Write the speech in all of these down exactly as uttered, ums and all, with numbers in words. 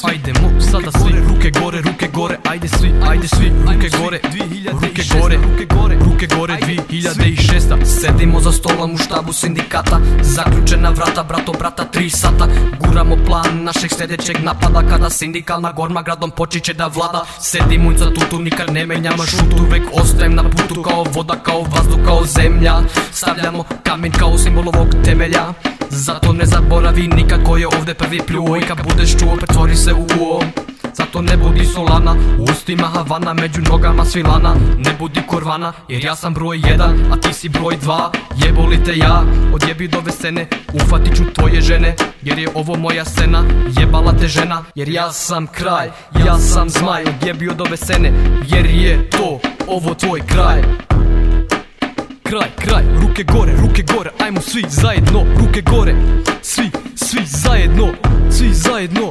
Ajdemo sada svi, ruke gore, ruke gore, ajde svi, ajde svi, ruke gore, ruke gore, ruke gore, ruke gore, dvi hiljade šest. Sedimo za stolom u štabu sindikata, zaključena vrata, brato brata, tri sata. Guramo plan našeg sljedećeg napada, kada sindikalna gorma gradom počiće da vlada. Sedim u institutu, nikad ne menjam šutu, uvek ostajem na putu, kao voda, kao vazduh, kao zemlja. Stavljamo kamen kao simbol ovog temelja, zato ne zaboravi nikad ko je ovde prvi pljuo. I kad budeš čuo, pretvori se u uo. Zato ne budi Solana, u ustima Havana, među nogama Svilana. Ne budi Korvana, jer ja sam broj jedan, a ti si broj dva. Jeboli te ja, odjebi do vesene, ufatit ću tvoje žene, jer je ovo moja scena. Jebala te žena, jer ja sam kralj, ja sam zmaj, odjebio do vesene, jer je to ovo tvoj kraj. Kraj, kraj, ruke gore, ruke gore, ajmo svi zajedno, ruke gore, svi, svi zajedno, svi zajedno.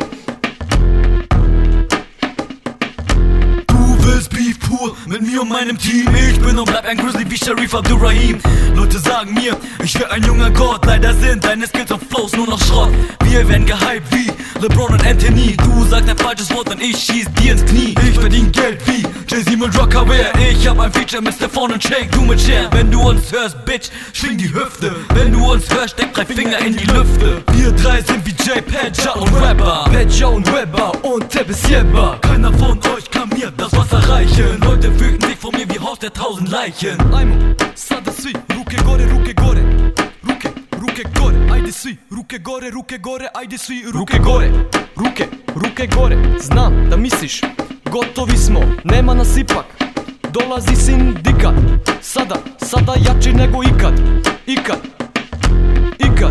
Beef pur mit mir und meinem Team. Ich bin und bleib ein Grizzly wie Sharif Abdurrahim. Leute sagen mir, ich wär ein junger Gott. Leider sind deine Skills und Flows nur noch Schrott. Wir werden gehypt wie LeBron und Anthony. Du sagst ein falsches Wort und ich schieß dir ins Knie. Ich verdien Geld wie Jay-Z mit Rockaware. Ich hab ein Feature mit Stefan und Shake, du mit Cher. Wenn du uns hörst, Bitch, schwing die Hüfte. Wenn du uns hörst, steck drei Finger in die Lüfte. Wir drei sind wie Jay, Pedja und Rapper. Pedja und Rapper und Tebes Jebba. Keiner von euch kann mir das Wasser reichen. Leute fühlten sich vor mir wie Haus der tausend Leichen. Ajmo, sada svi, ruke gore, ruke gore, ruke, ruke gore, ajde svi, ruke gore, ruke gore, ajde svi, ruke gore, ruke, ruke gore. Znam da misliš, gotovi smo, nema nas ipak, dolazi sindikat. Sada, sada jači nego ikad, ikad, ikad.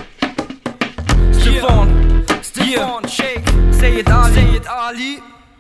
Stefan, Stefan, Shake, Seyyed Ali, Seyyed Ali.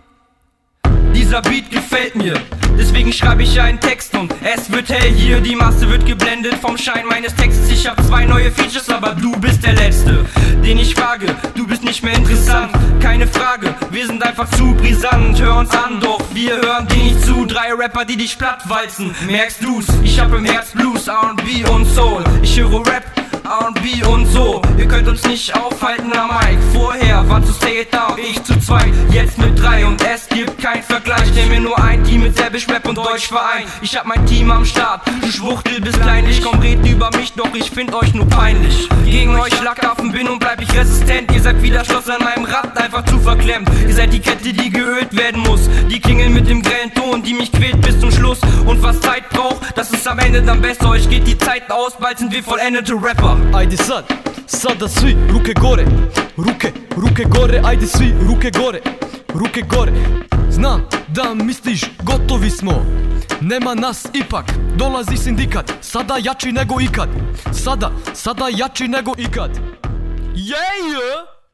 Dieser Beat gefällt mir, deswegen schreibe ich einen Text und es wird hell hier. Die Masse wird geblendet vom Schein meines Textes. Ich hab zwei neue Features, aber du bist der Letzte, den ich frage. Du bist nicht mehr interessant, keine Frage, wir sind einfach zu brisant. Hör uns an, doch wir hören dir nicht zu. Drei Rapper, die dich plattwalzen, merkst du's? Ich hab im Herz Blues, R und B und Soul. Ich höre Rap, R und B und so. Ihr könnt uns nicht aufhalten am Mic. Vorher war zu Stay It Down, ich zu zweit, jetzt mit drei und es gibt kein Vergleich. Stell mir nur ein Team mit Serbisch Rap und Deutsch vereint. Ich hab mein Team am Start, du Schwuchtel bist kleinlich. Komm, redet über mich, doch ich find euch nur peinlich. Gegen euch Lackaffen bin und bleib ich resistent. Ihr seid wie das Schloss an meinem Rad, einfach zu verklemmt. Ihr seid die Kette, die geölt werden muss. Die klingeln mit dem grellen Ton, die mich quält bis zum Schluss. Und was Zeit braucht, das ist am Ende dann besser. Euch geht die Zeit aus, bald sind wir vollendete Rapper. Ajde sad, sada svi, ruke gore, ruke, ruke gore, ajde svi, ruke gore, ruke gore. Znam da misliš, gotovi smo, nema nas ipak, dolazi sindikat. Sada jači nego ikad, sada, sada jači nego ikad. Yeah!